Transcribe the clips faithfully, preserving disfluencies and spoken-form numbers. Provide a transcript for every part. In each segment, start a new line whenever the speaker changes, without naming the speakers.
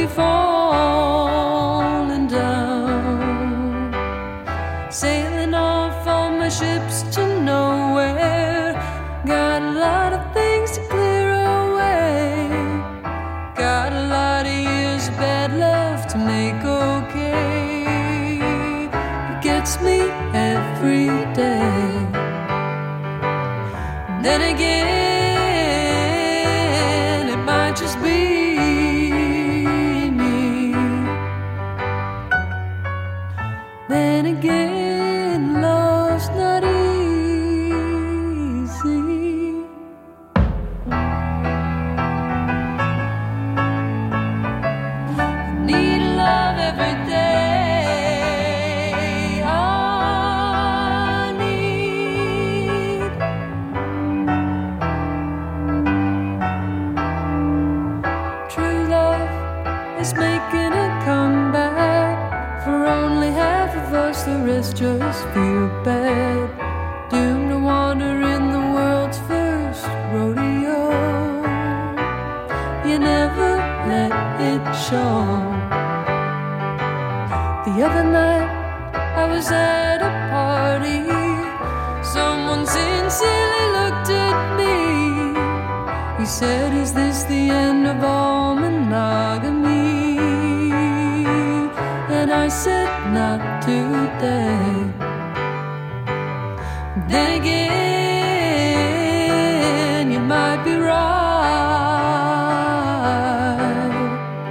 slowly falling down, sailing off on my ships to nowhere. Got a lot of things to clear away, got a lot of years of bad love to make okay. It gets me every day. Then again, it might just be me. Then again, love's not easy. Need love every day. I need true love is making a comeback. For only half of us, the rest just feel bad. Doomed to wander in the world's first rodeo. You never let it show. The other night I was at a party. Someone sincerely looked at me. He said, "Is this the end of all monogamy?" And I said, "Not today." Then again, you might be right.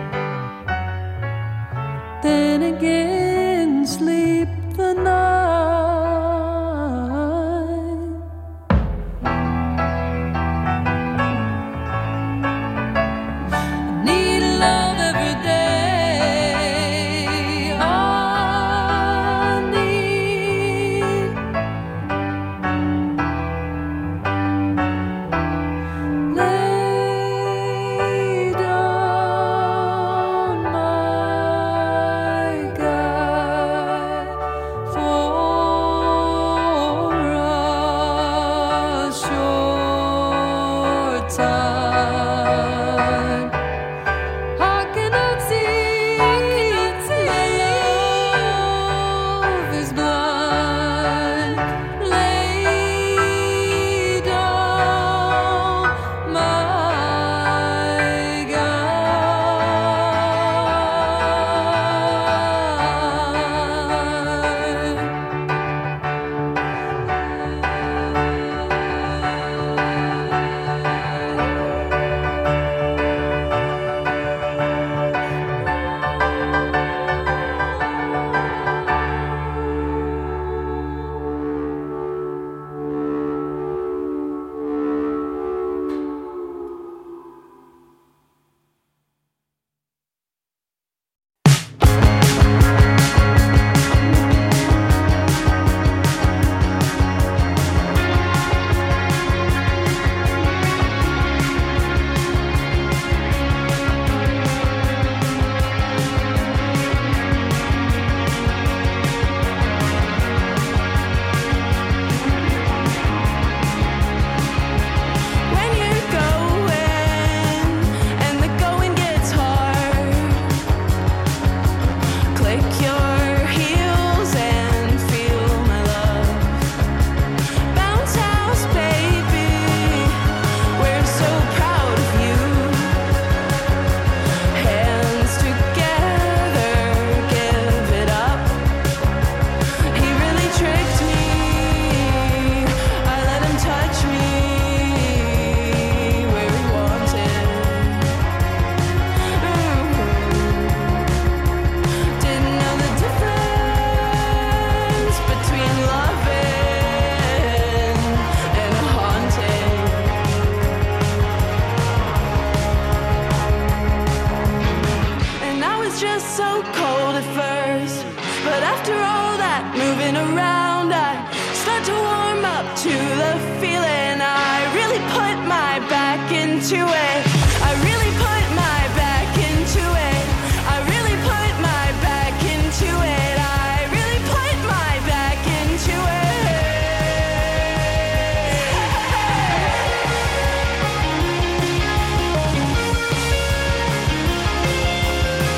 Then again, sleep the night. Need love every day. I need lay down my guy for a short time. I cannot see my love is blind. Lay down my when you're going and the going gets hard, click your heels and feel my love. Bounce house, baby, we're so proud of you. Hands together, give it up. He really tricked me. I let him touch me where he wanted. Ooh. Didn't know the difference between loving and haunting. And I was just so cold at first, but after all that moving around, I start to warm up to the feeling. I really put my back into it. I really put my back into it. I really put my back into it. I really put my back into it.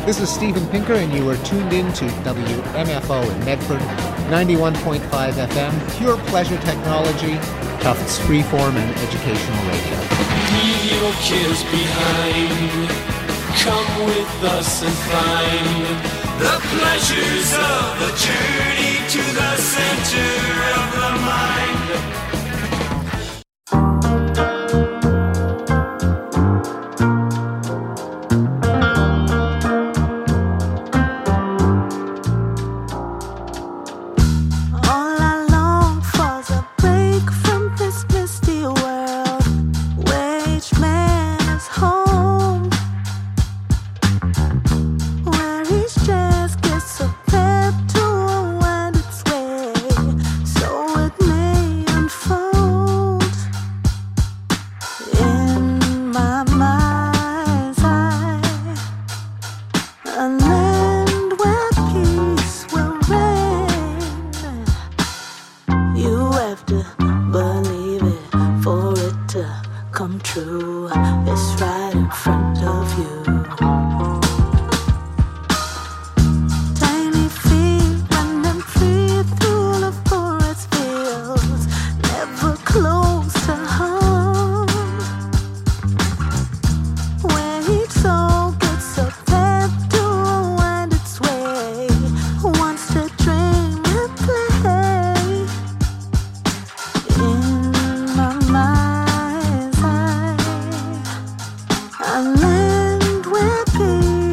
This is Steven Pinker, and you are tuned in to W M F O in Medford, ninety-one point five F M, pure pleasure technology, Tufts freeform and educational radio.
Leave your cares behind. Come with us and find the pleasures of the journey to the center of the mind.
A land where peace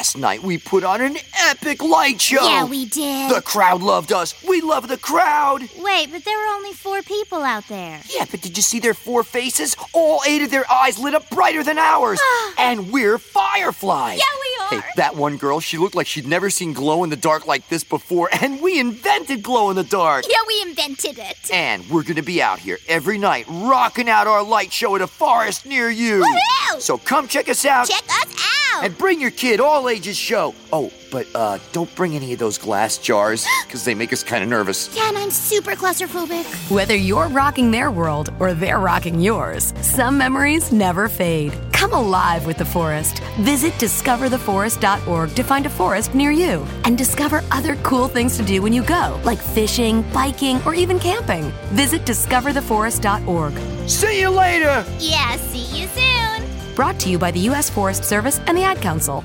Last night we put on an epic light show.
Yeah, we did.
The crowd loved us. We love the crowd.
Wait, but there were only four people out there.
Yeah, but did you see their four faces? All eight of their eyes lit up brighter than ours. And we're fireflies.
Yeah, we are.
Hey, that one girl, she looked like she'd never seen glow in the dark like this before, and we invented glow in the dark.
Yeah, we invented it.
And we're gonna be out here every night, rocking out our light show at a forest near you.
Woohoo!
So come check us out.
Check us out.
And bring your kid, all ages show. Oh, but uh, don't bring any of those glass jars, because they make us kind of nervous.
Yeah, and I'm super claustrophobic.
Whether you're rocking their world or they're rocking yours, some memories never fade. Come alive with the forest. Visit discover the forest dot org to find a forest near you and discover other cool things to do when you go, like fishing, biking, or even camping. Visit discover the forest dot org.
See you later!
Yeah, see you soon.
Brought to you by the U S Forest Service and the Ad Council.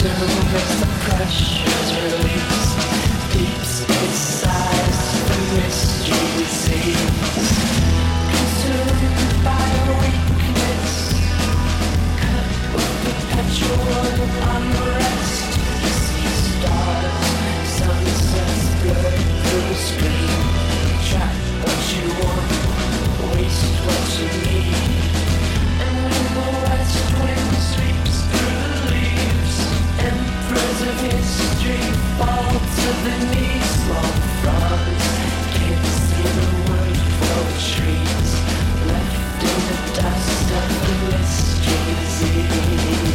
soon as the pressure's released, deep space size the mystery sees. Consumed by weakness, cut with perpetual unrest. You see stars, sunsets blurred through the screen. Trap what you want, waste what you need. And when the west wind sweeps through the leaves, emperors of history fall to the knees. Small frogs can't see the wood for trees, left in the dust of the mystery sea.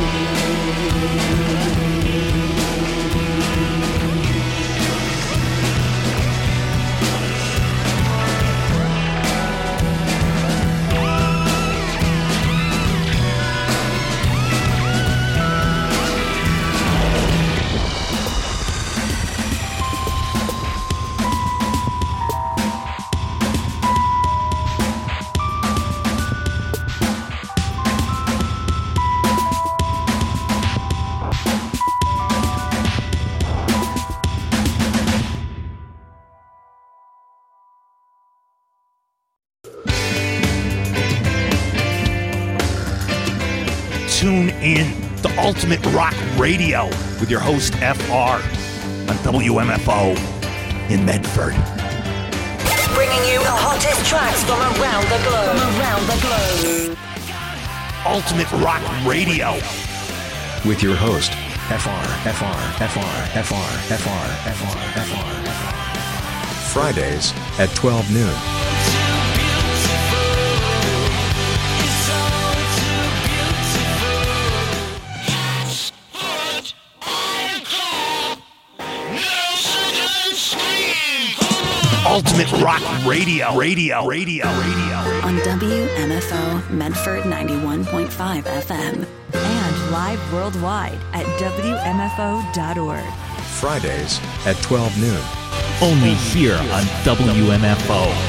Tune in to Ultimate Rock Radio with your host F R on W M F O in Medford.
Bringing you the hottest tracks from around the globe. From around the globe.
Ultimate Rock Radio
with your host F R, F R, F R, F R, F R, F R, F R, F R. Fridays at twelve noon.
Ultimate Rock Radio, Radio, Radio, Radio.
On W M F O Medford ninety-one point five F M.
And live worldwide at W M F O dot org.
Fridays at twelve noon.
Only here on W M F O.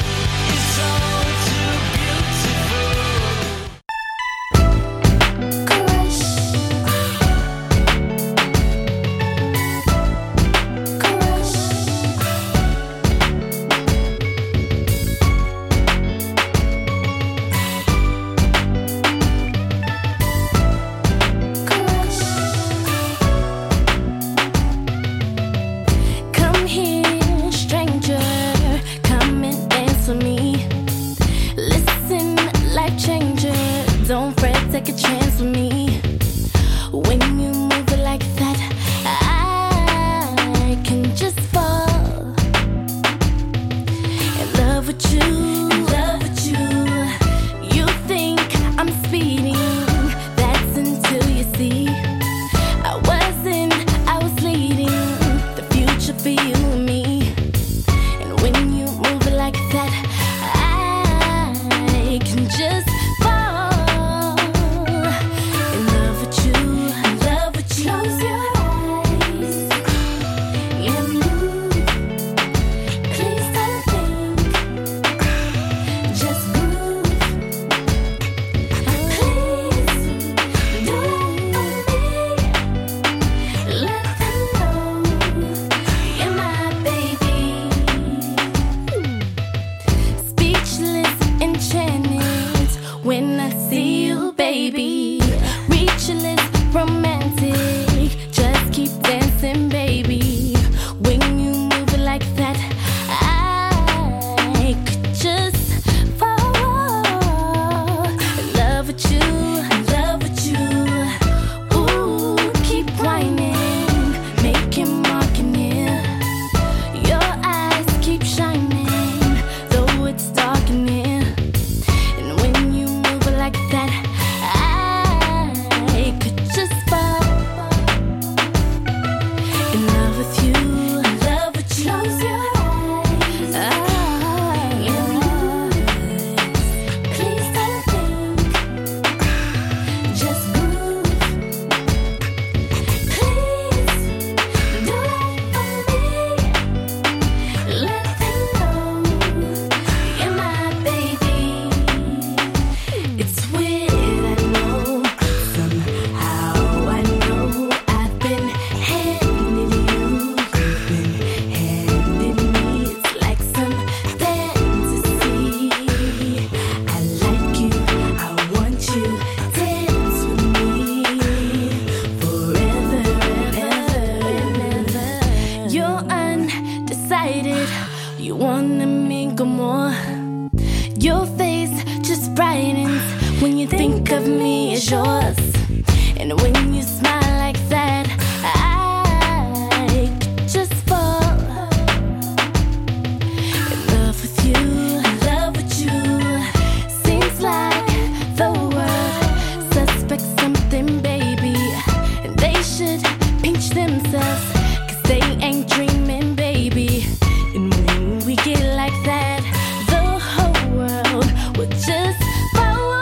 Come here, stranger. Come and dance with When you smile like that, I just fall in love with you, in love with you. Seems like the world suspects something, baby, and they should pinch themselves, cause they ain't dreaming, baby. And when we get like that, the whole world will just follow.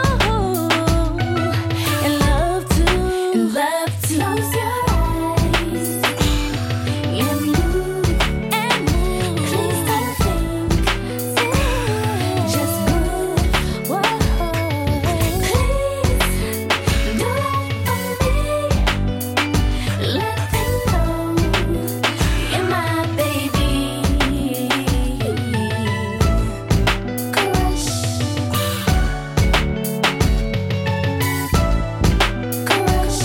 And love to, and love to close your eyes and move, and move. Please don't think, just move. Whoa. Please do it for me. Let them know you're my baby. Crush, crush,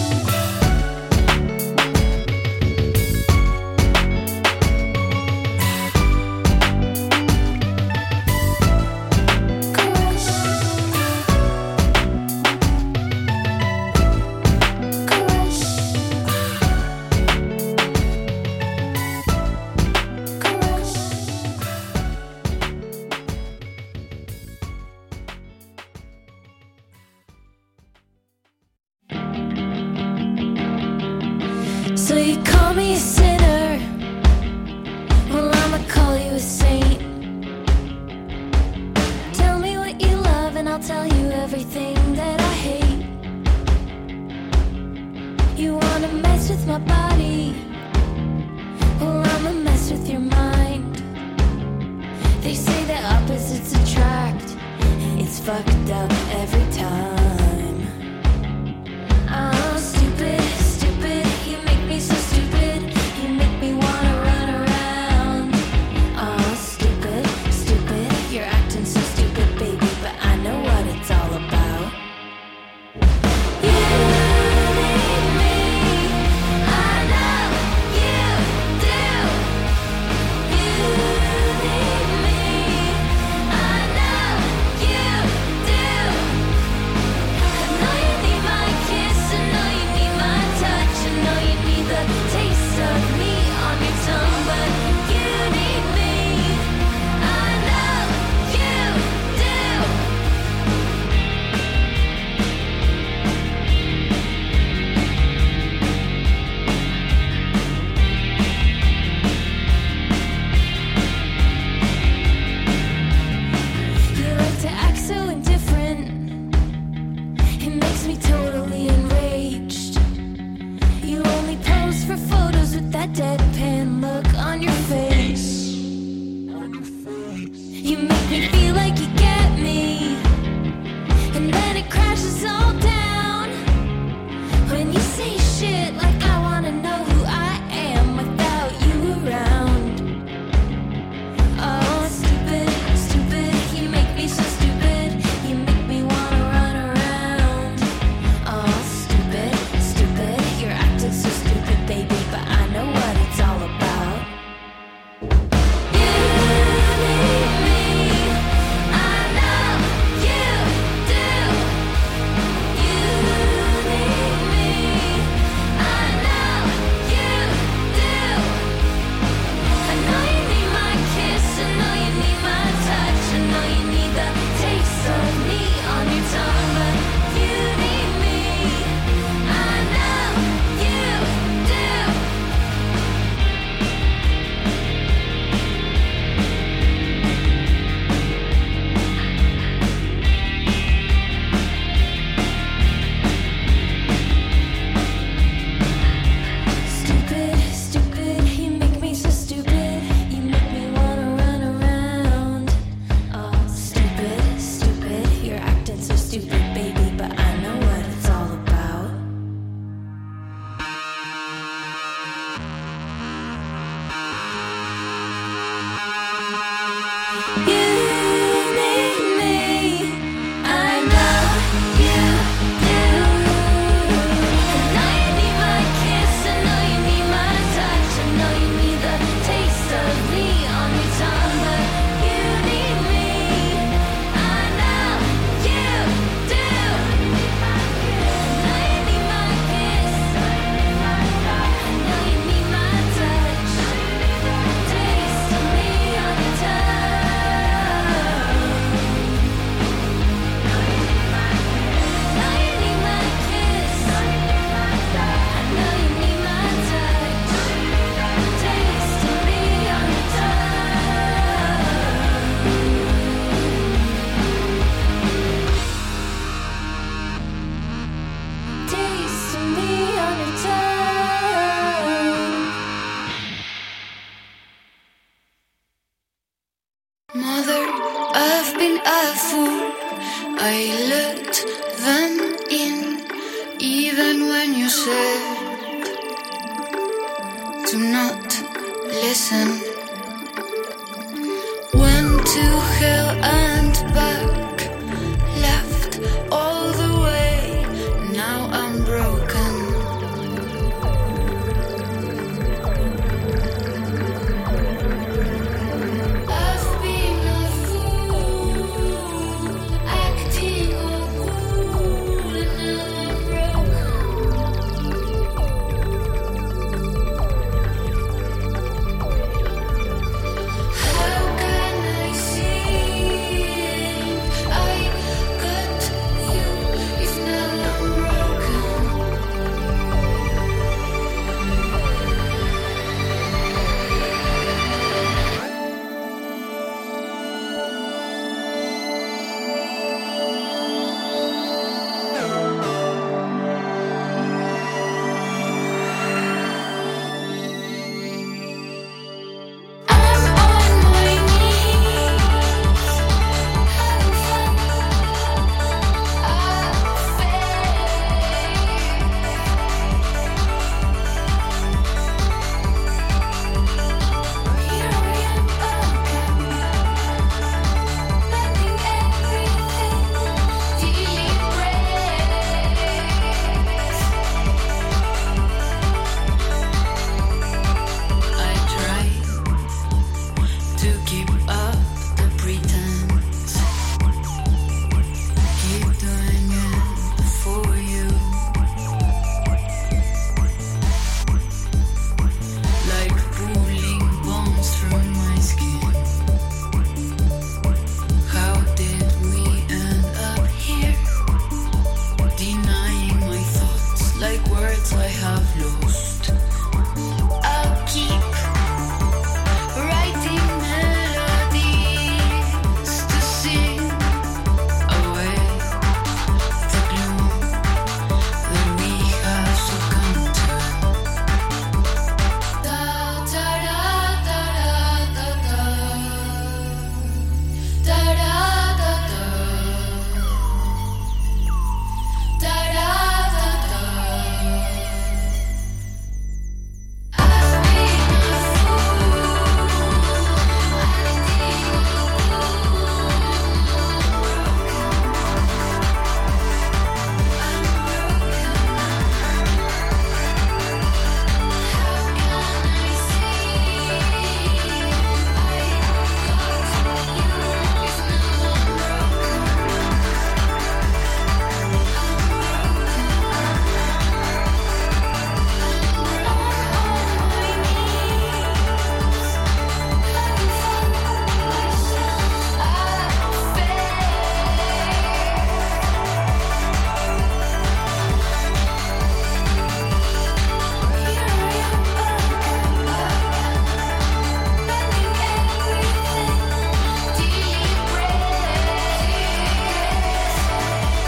so you call me a sinner, well I'ma call you a saint. Tell me what you love and I'll tell you everything that I hate. You wanna mess with my body, well I'ma mess with your mind. They say that opposites attract, it's fucked up every time. Oh, stupid, stupid, you make me so stupid. You make me wanna run around. Oh, stupid, stupid, you're acting so stupid, baby, but I know what it's all about. You need me, I know you do. You need me, I know you do.
you said, do not listen.